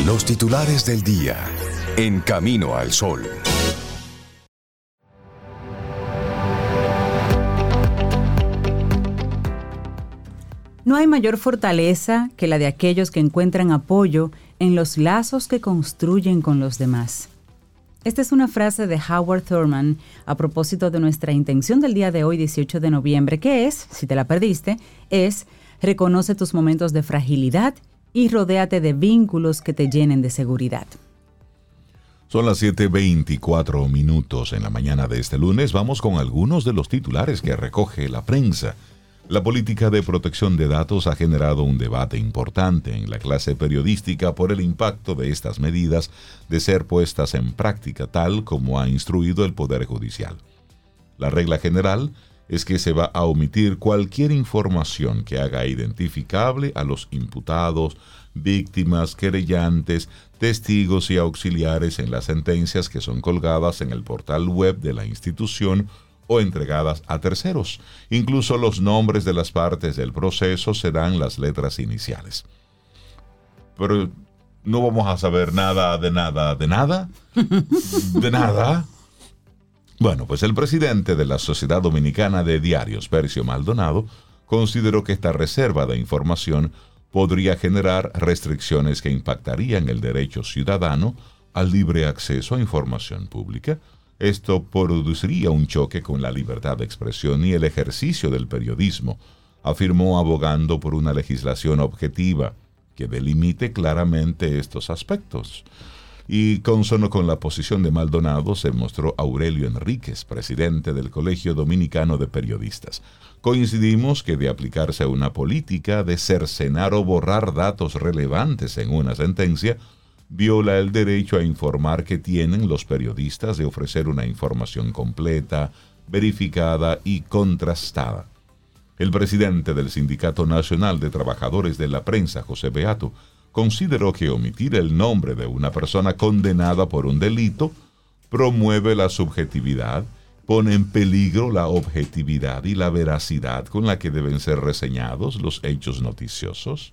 Los titulares del día en Camino al Sol. No hay mayor fortaleza que la de aquellos que encuentran apoyo en los lazos que construyen con los demás. Esta es una frase de Howard Thurman a propósito de nuestra intención del día de hoy, 18 de noviembre, que es, si te la perdiste, es reconoce tus momentos de fragilidad y rodéate de vínculos que te llenen de seguridad. Son las 7:24 en la mañana de este lunes. Vamos con algunos de los titulares que recoge la prensa. La política de protección de datos ha generado un debate importante en la clase periodística por el impacto de estas medidas de ser puestas en práctica tal como ha instruido el Poder Judicial. La regla general es que se va a omitir cualquier información que haga identificable a los imputados, víctimas, querellantes, testigos y auxiliares en las sentencias que son colgadas en el portal web de la institución o entregadas a terceros. Incluso los nombres de las partes del proceso serán las letras iniciales. Pero no vamos a saber nada. Bueno, pues el presidente de la Sociedad Dominicana de Diarios, Percio Maldonado, consideró que esta reserva de información podría generar restricciones que impactarían el derecho ciudadano al libre acceso a información pública. Esto produciría un choque con la libertad de expresión y el ejercicio del periodismo, afirmó, abogando por una legislación objetiva que delimite claramente estos aspectos. Y consono con la posición de Maldonado se mostró Aurelio Enríquez, presidente del Colegio Dominicano de Periodistas. Coincidimos que de aplicarse una política de cercenar o borrar datos relevantes en una sentencia, viola el derecho a informar que tienen los periodistas de ofrecer una información completa, verificada y contrastada. El presidente del Sindicato Nacional de Trabajadores de la Prensa, José Beato, consideró que omitir el nombre de una persona condenada por un delito promueve la subjetividad, pone en peligro la objetividad y la veracidad con la que deben ser reseñados los hechos noticiosos.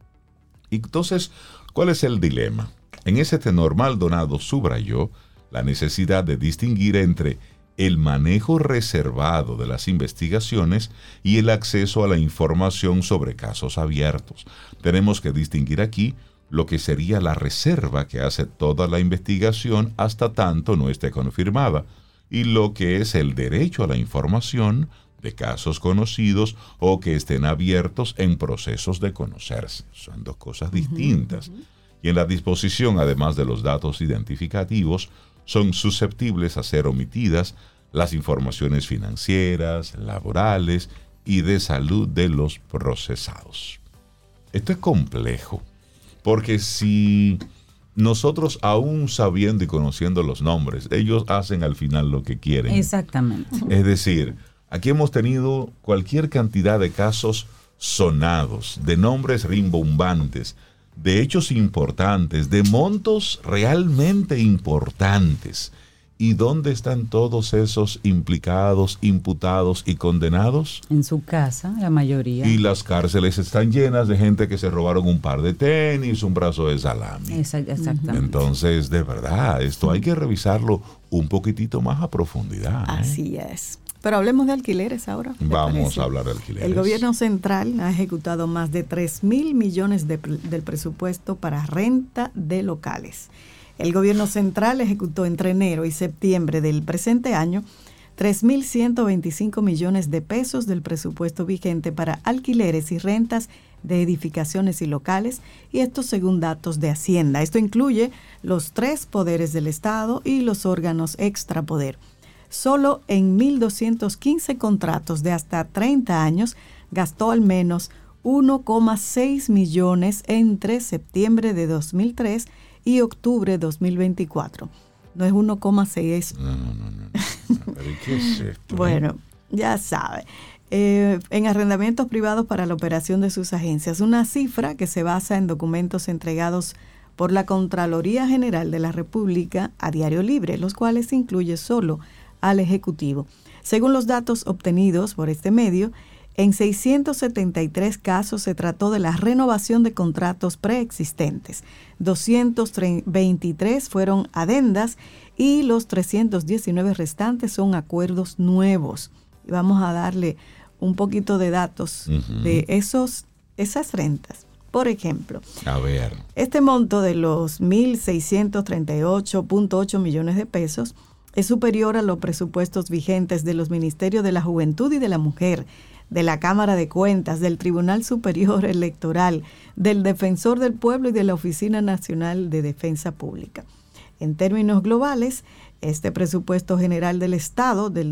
Entonces, ¿cuál es el dilema? En ese tenor, Maldonado subrayó la necesidad de distinguir entre el manejo reservado de las investigaciones y el acceso a la información sobre casos abiertos. Tenemos que distinguir aquí lo que sería la reserva que hace toda la investigación hasta tanto no esté confirmada, y lo que es el derecho a la información de casos conocidos o que estén abiertos en procesos de conocerse. Son dos cosas distintas. Y en la disposición, además de los datos identificativos, son susceptibles a ser omitidas las informaciones financieras, laborales y de salud de los procesados. Esto es complejo, porque si nosotros, aún sabiendo y conociendo los nombres, ellos hacen al final lo que quieren. Exactamente. Es decir, aquí hemos tenido cualquier cantidad de casos sonados, de nombres rimbombantes, de hechos importantes, de montos realmente importantes. ¿Y dónde están todos esos implicados, imputados y condenados? En su casa, la mayoría. Y las cárceles están llenas de gente que se robaron un par de tenis, un brazo de salami. Exactamente. Entonces, de verdad, esto hay que revisarlo un poquitito más a profundidad. Así es. Pero hablemos de alquileres ahora. Vamos a hablar de alquileres. El gobierno central ha ejecutado más de 3.000 millones del presupuesto para renta de locales. El gobierno central ejecutó entre enero y septiembre del presente año 3.125 millones de pesos del presupuesto vigente para alquileres y rentas de edificaciones y locales, y esto según datos de Hacienda. Esto incluye los 3 poderes del Estado y los órganos extrapoder. Solo en 1.215 contratos de hasta 30 años gastó al menos 1,6 millones entre septiembre de 2003 y octubre de 2024. No es 1,6. No. ¿Pero qué es esto? Bueno, ya sabe. En arrendamientos privados para la operación de sus agencias, una cifra que se basa en documentos entregados por la Contraloría General de la República a Diario Libre, los cuales incluye solo al Ejecutivo. Según los datos obtenidos por este medio, En 673 casos se trató de la renovación de contratos preexistentes. 223 fueron adendas y los 319 restantes son acuerdos nuevos. Y vamos a darle un poquito de datos de esas rentas. Por ejemplo, a ver, este monto de los 1.638.8 millones de pesos es superior a los presupuestos vigentes de los Ministerios de la Juventud y de la Mujer, de la Cámara de Cuentas, del Tribunal Superior Electoral, del Defensor del Pueblo y de la Oficina Nacional de Defensa Pública. En términos globales, este presupuesto general del Estado del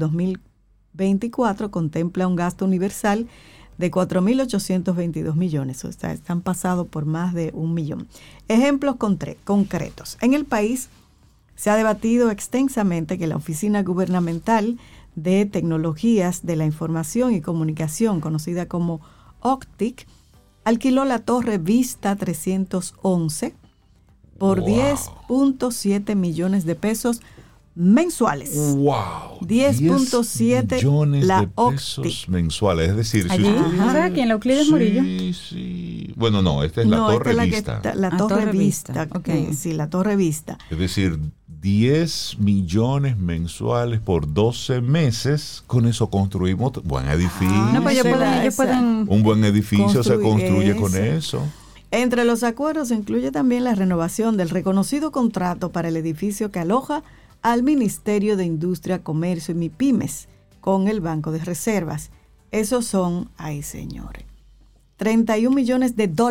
2024 contempla un gasto universal de 4.822 millones, o sea, están pasados por más de 1 millón. Ejemplos concretos. En el país se ha debatido extensamente que la Oficina Gubernamental de Tecnologías de la Información y Comunicación, conocida como OCTIC, alquiló la Torre Vista 311 por 10.7 millones de pesos mensuales. ¡Wow! 10.7 millones la de pesos mensuales. Es decir, allí, si usted... aquí en la Euclides Murillo. Sí. Bueno, no, esta es la Torre Vista. La Torre Vista. Okay. Sí, la Torre Vista. Es decir, 10 millones mensuales por 12 meses. Con eso construimos buen edificio. No, pues ellos pueden un buen edificio se construye con eso. Entre los acuerdos se incluye también la renovación del reconocido contrato para el edificio que aloja al Ministerio de Industria, Comercio y MIPYMES con el Banco de Reservas. Esos son, ay señores, $31 millones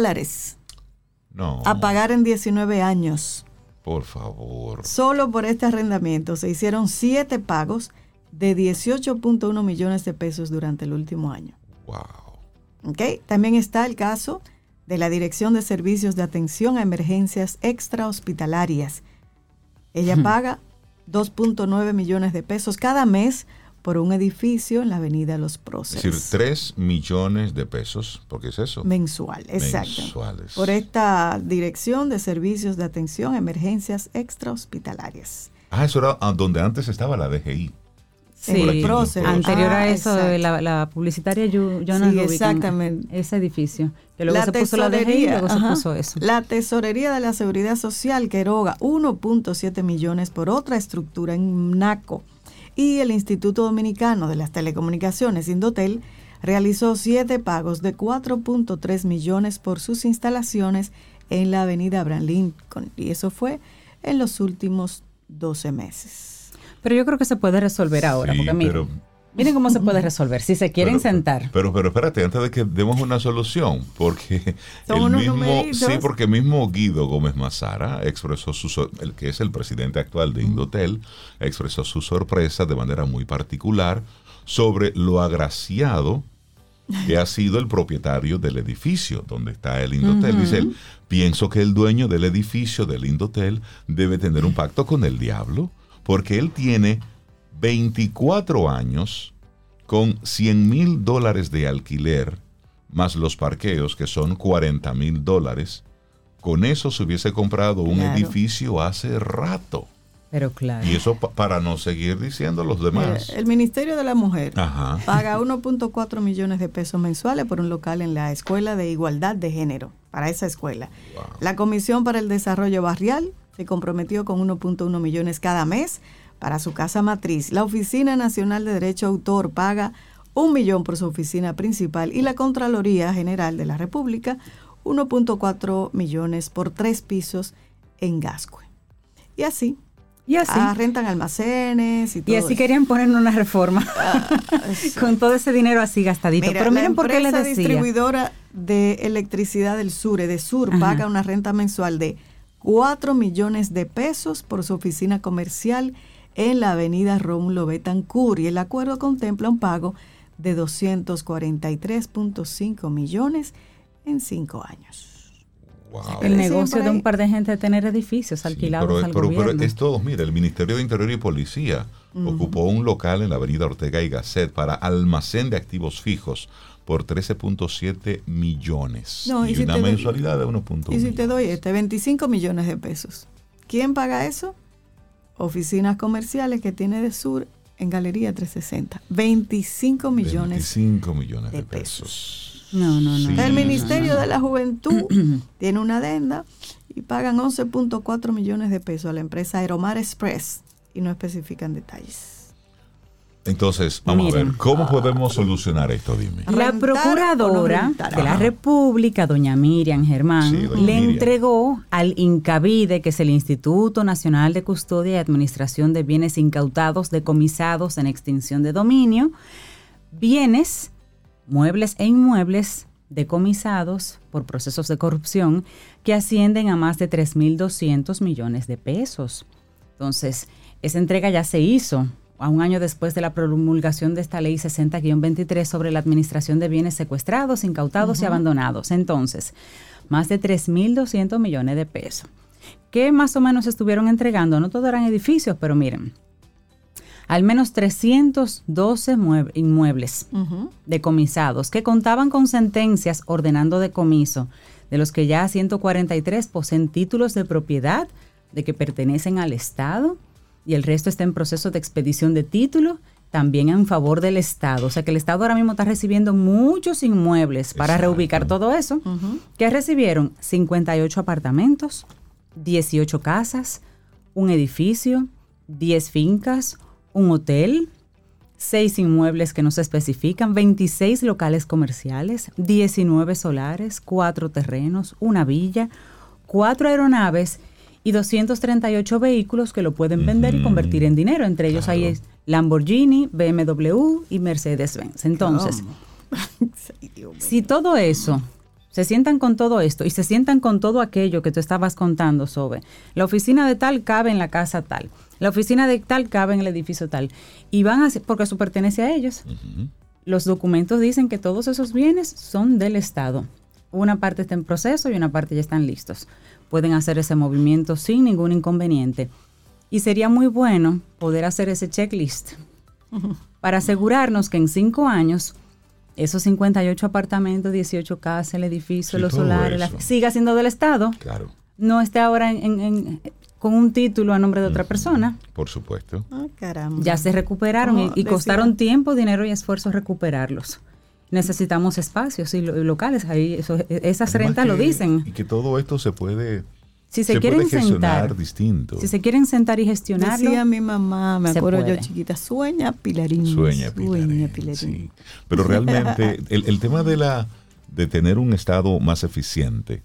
no, a pagar en 19 años. Por favor. Solo por este arrendamiento se hicieron 7 pagos de 18.1 millones de pesos durante el último año. Wow. ¿Okay? También está el caso de la Dirección de Servicios de Atención a Emergencias Extrahospitalarias. Ella paga 2.9 millones de pesos cada mes por un edificio en la avenida Los Próceres. Es decir, 3 millones de pesos, ¿por qué es eso? Mensual, exacto. Mensuales. Por esta Dirección de Servicios de Atención a Emergencias Extrahospitalarias. Eso era donde antes estaba la DGI. Sí, anterior a eso, la publicitaria Jonas sí, Rubik, exactamente. Ese edificio. Que luego la se puso la DGI y luego ajá, se puso eso. La Tesorería de la Seguridad Social que eroga 1.7 millones por otra estructura en Naco. Y el Instituto Dominicano de las Telecomunicaciones, Indotel, realizó 7 pagos de 4.3 millones por sus instalaciones en la avenida Abraham Lincoln. Y eso fue en los últimos 12 meses. Pero yo creo que se puede resolver ahora, sí, porque miren cómo se puede resolver, si se quieren sentar. Pero espérate, antes de que demos una solución, porque el mismo Guido Gómez Mazara expresó el que es el presidente actual de Indotel, expresó su sorpresa de manera muy particular sobre lo agraciado que ha sido el propietario del edificio donde está el Indotel. Dice él, pienso que el dueño del edificio del Indotel debe tener un pacto con el diablo, porque él tiene 24 años con $100,000 de alquiler, más los parqueos, que son $40,000. Con eso se hubiese comprado un edificio hace rato. Pero claro. Y eso para no seguir diciendo los demás. El Ministerio de la Mujer paga 1.4 millones de pesos mensuales por un local en la Escuela de Igualdad de Género, para esa escuela. Wow. La Comisión para el Desarrollo Barrial se comprometió con 1.1 millones cada mes para su casa matriz. La Oficina Nacional de Derecho Autor paga 1 millón por su oficina principal y la Contraloría General de la República 1.4 millones por 3 pisos en Gascue. Y así. Rentan almacenes y todo. Y así eso. Querían poner una reforma con todo ese dinero así gastadito. Mira, pero miren por qué les decía. La empresa distribuidora de electricidad del sur, EDESUR, paga una renta mensual de 4 millones de pesos por su oficina comercial en la avenida Rómulo Betancourt, y el acuerdo contempla un pago de 243.5 millones en 5 años. Wow. El negocio de un par de gente de tener edificios alquilados al gobierno. Pero es todo, mira, el Ministerio de Interior y Policía ocupó un local en la avenida Ortega y Gasset para almacén de activos fijos por 13.7 millones. Y si una mensualidad de 1.1. Y si te doy 25 millones de pesos. ¿Quién paga eso? Oficinas comerciales que tiene EDESUR en Galería 360. 25 millones de pesos. No. Sí, el Ministerio de la Juventud tiene una adenda y pagan 11.4 millones de pesos a la empresa Aeromar Express y no especifican detalles. Entonces, vamos a ver, ¿cómo podemos solucionar esto? Dime. La procuradora de la República, doña Miriam Germán, le entregó al INCAVIDE, que es el Instituto Nacional de Custodia y Administración de Bienes Incautados, Decomisados en Extinción de Dominio, bienes, muebles e inmuebles decomisados por procesos de corrupción que ascienden a más de 3.200 millones de pesos. Entonces, esa entrega ya se hizo a un año después de la promulgación de esta ley 60-23 sobre la administración de bienes secuestrados, incautados y abandonados. Entonces, más de 3.200 millones de pesos. ¿Qué más o menos estuvieron entregando? No todos eran edificios, pero miren, al menos 312 inmuebles decomisados que contaban con sentencias ordenando decomiso, de los que ya 143 poseen títulos de propiedad de que pertenecen al Estado, y el resto está en proceso de expedición de título, también en favor del Estado. O sea que el Estado ahora mismo está recibiendo muchos inmuebles para reubicar todo eso. ¿Qué recibieron? 58 apartamentos, 18 casas, un edificio, 10 fincas, un hotel, 6 inmuebles que no se especifican, 26 locales comerciales, 19 solares, 4 terrenos, una villa, 4 aeronaves y 238 vehículos que lo pueden vender y convertir en dinero. Entre ellos hay Lamborghini, BMW y Mercedes-Benz. Entonces, si todo eso, se sientan con todo esto y se sientan con todo aquello que tú estabas contando sobre la oficina de tal cabe en la casa tal, la oficina de tal cabe en el edificio tal, y van a, porque eso pertenece a ellos. Los documentos dicen que todos esos bienes son del Estado. Una parte está en proceso y una parte ya están listos. Pueden hacer ese movimiento sin ningún inconveniente. Y sería muy bueno poder hacer ese checklist para asegurarnos que en 5 años esos 58 apartamentos, 18 casas, el edificio, los solares, siga siendo del Estado. Claro. No esté ahora con un título a nombre de otra persona. Por supuesto. Caramba. Ya se recuperaron y costaron tiempo, dinero y esfuerzo recuperarlos. Necesitamos espacios y locales, ahí esas rentas lo dicen. Y que todo esto se puede, si se quieren puede gestionar sentar, distinto. Si se quieren sentar y gestionarlo. Decía mi mamá, me acuerdo puede. yo chiquita, sueña Pilarín. Sueña Pilarín. Sí. Pero realmente el tema de tener un Estado más eficiente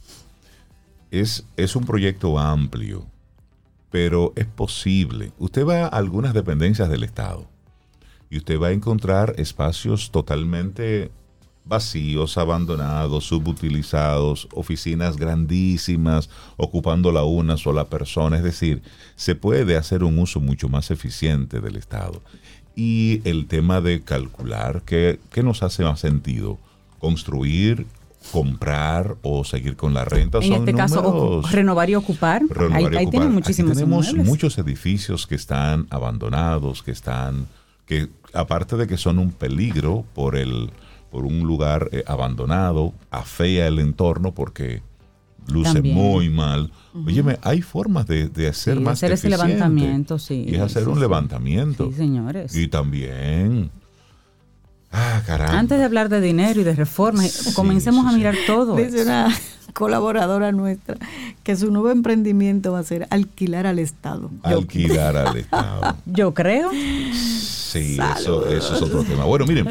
es un proyecto amplio, pero es posible. Usted va a algunas dependencias del Estado y usted va a encontrar espacios totalmente vacíos, abandonados, subutilizados, oficinas grandísimas, ocupándola una sola persona. Es decir, se puede hacer un uso mucho más eficiente del Estado. Y el tema de calcular qué nos hace más sentido, construir, comprar o seguir con la renta. En este caso, renovar y ocupar. Ahí tienen muchísimos tenemos inmuebles. Muchos edificios que están abandonados, que aparte de que son un peligro por un lugar abandonado, afea el entorno porque luce también muy mal. Óyeme, hay formas de hacer más hacer eficiente. Ese levantamiento, sí. Y es hacer un levantamiento. Sí, señores. Y también... caramba. Antes de hablar de dinero y de reformas, comencemos a mirar todo. Dice una colaboradora nuestra que su nuevo emprendimiento va a ser alquilar al Estado. Alquilar al Estado. Yo creo. Sí, eso es otro tema. Bueno, miren,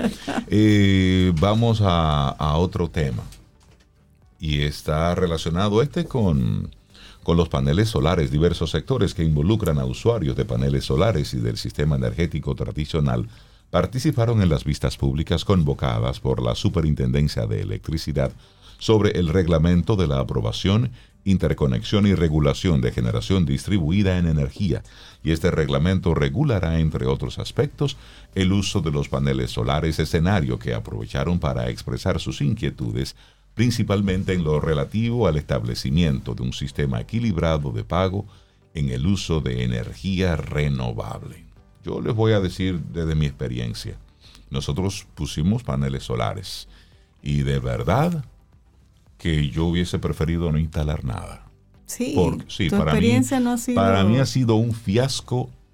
vamos a otro tema. Y está relacionado con los paneles solares. Diversos sectores que involucran a usuarios de paneles solares y del sistema energético tradicional participaron en las vistas públicas convocadas por la Superintendencia de Electricidad sobre el reglamento de la aprobación, interconexión y regulación de generación distribuida en energía. Y este reglamento regulará, entre otros aspectos, el uso de los paneles solares, escenario que aprovecharon para expresar sus inquietudes, principalmente en lo relativo al establecimiento de un sistema equilibrado de pago en el uso de energía renovable. Yo les voy a decir desde mi experiencia, nosotros pusimos paneles solares y de verdad que yo hubiese preferido no instalar nada. Sí, Porque, tu experiencia no ha sido... Para mí ha sido un fiasco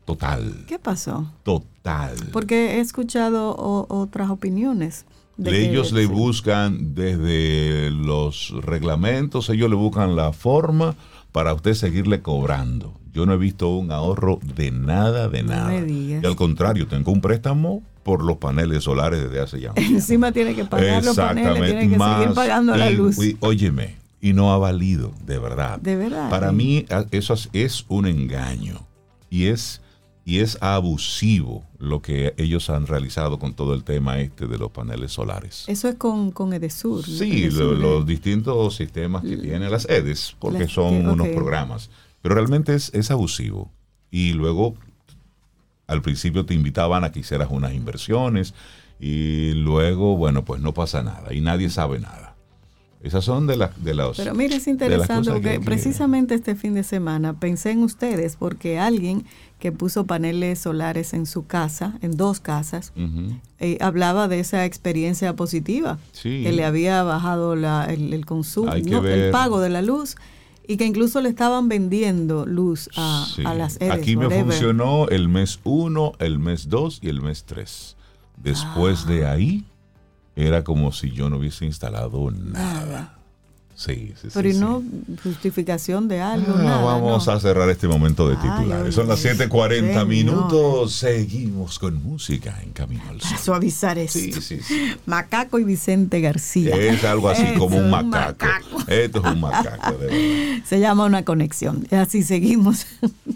Total. ¿Qué pasó? Total. Porque he escuchado otras opiniones. Ellos le buscan desde los reglamentos, ellos le buscan la forma para usted seguirle cobrando. Yo no he visto un ahorro de nada, de nada. No me digas. Y al contrario, tengo un préstamo por los paneles solares desde hace ya. Encima tiene que pagar los paneles, tiene que seguir pagando la luz. Óyeme, y no ha valido, de verdad. De verdad. Para mí eso es un engaño y es abusivo lo que ellos han realizado con todo el tema de los paneles solares. Eso es con Edesur. Sí, los distintos sistemas que tienen las EDES, porque son unos programas. Pero realmente es abusivo. Y luego, al principio te invitaban a que hicieras unas inversiones y luego, bueno, pues no pasa nada y nadie sabe nada. Esas son de las Pero mira, es interesante porque precisamente este fin de semana pensé en ustedes porque alguien que puso paneles solares en su casa, en 2 casas, hablaba de esa experiencia positiva, que le había bajado el consumo, el pago de la luz y que incluso le estaban vendiendo luz a las EDES. Aquí me funcionó el mes 1, el mes 2 y el mes 3. Después de ahí era como si yo no hubiese instalado nada. Sí. Pero ¿y no justificación de algo? Nada, vamos a cerrar este momento de titulares. Son las 7:40 minutos. Seguimos con música en Camino al Sol. Para suavizar esto. Sí. Macaco y Vicente García. Es algo así como un macaco. Esto es un macaco, de verdad. Se llama Una Conexión. Así seguimos.